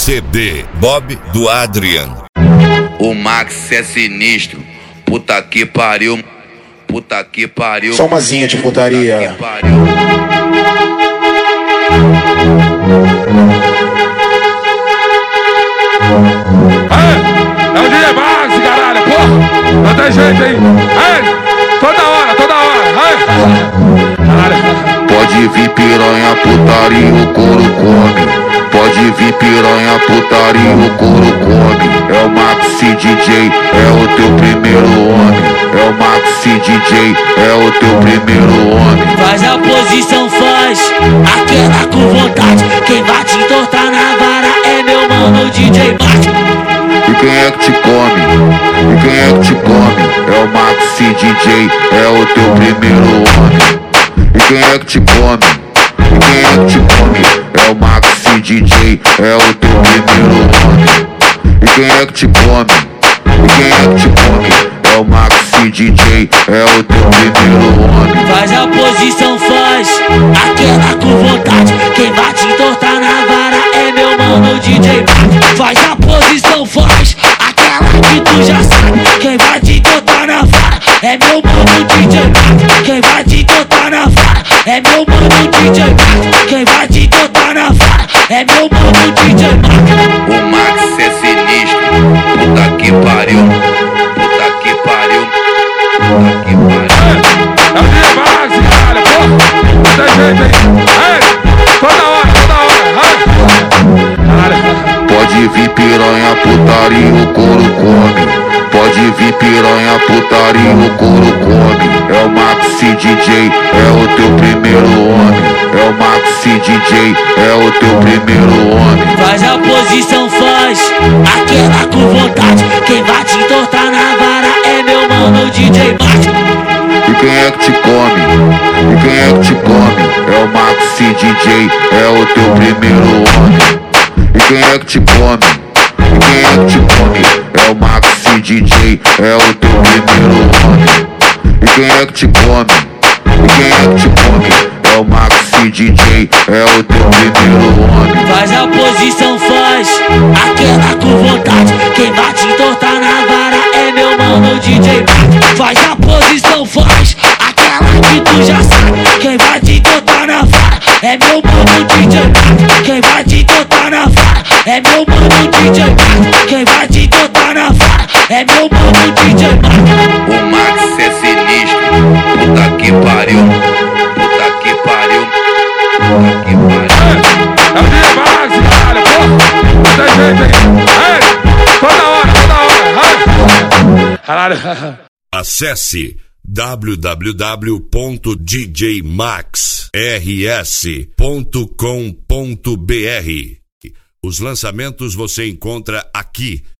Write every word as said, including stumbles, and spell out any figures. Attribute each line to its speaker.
Speaker 1: C D Bob do Adrian.
Speaker 2: O Max é sinistro, puta que pariu, puta que pariu.
Speaker 3: Só umazinha de putaria.
Speaker 2: Puta que pariu.
Speaker 4: É, é o D J Max, caralho, porra, não tem jeito aí. É, toda hora, toda hora, é. Caralho.
Speaker 2: Pode vir piranha, putaria, o couro come. Pode vir piranha, putaria, o couro come. É o Maxi D J, é o teu primeiro homem. É o Maxi D J, é o teu primeiro homem.
Speaker 5: Faz a posição, faz aquela com vontade. Quem vai te entortar na vara é meu mano D J Max.
Speaker 2: E quem é que te come? E quem é que te come? É o Maxi D J, é o teu primeiro homem. E quem é que te come? E quem é que te come? É o Maxi D J, é o teu primeiro homem. E quem é que te come? E quem é que te come? É o Maxi D J, é o teu primeiro homem.
Speaker 5: Faz a posição, faz aquela com vontade. Quem vai te entortar na vara é meu mano D J Max. Faz a posição, faz aquela que tu já sabe. Quem vai te entortar na vara é meu mano D J Max. Quem vai te entortar na vara é meu mano D J Max. Quem vai te entortar na vara é meu mano D J Max.
Speaker 2: O Max é sinistro, puta que pariu, puta que pariu, puta que pariu.
Speaker 4: É, é o D J Max, caralho, porra, não tem jeito aí. É, toda hora, toda hora, é. Caralho.
Speaker 2: Pode vir piranha, putaria, o couro come. Pode vir piranha, putaria, o couro come. É o Maxi D J, é o teu primeiro homem. É o Maxi D J, é o teu primeiro homem.
Speaker 5: Faz a posição, faz aquela com vontade. Quem vai te entortar na vara é meu mano D J Max.
Speaker 2: E quem é que te come? E quem é que te come? É o Maxi D J, é o teu primeiro homem. E quem é que te come? E quem é que te come? É o Maxi D J, é o teu primeiro homem. E quem é que te come? E quem é que te come? É o Maxi D J, é o teu primeiro homem.
Speaker 5: Faz a posição, faz aquela com vontade. Quem vai te entortar na vara é meu mano D J Max. Faz a posição, faz aquela que tu já sabe. Quem vai te entortar na vara é meu mano D J Max. Quem vai te entortar na vara é meu mano D J Max. Quem vai te entortar na vara é meu mano D J Max.
Speaker 2: O Max é sinistro, puta que pariu, puta que pariu, puta que pariu.
Speaker 4: É, é o D J Max, caralho, porra, não tem jeito aí. É, toda hora, toda hora, é. Caralho.
Speaker 1: Acesse w w w ponto d j max r s ponto com ponto b r. Os lançamentos você encontra aqui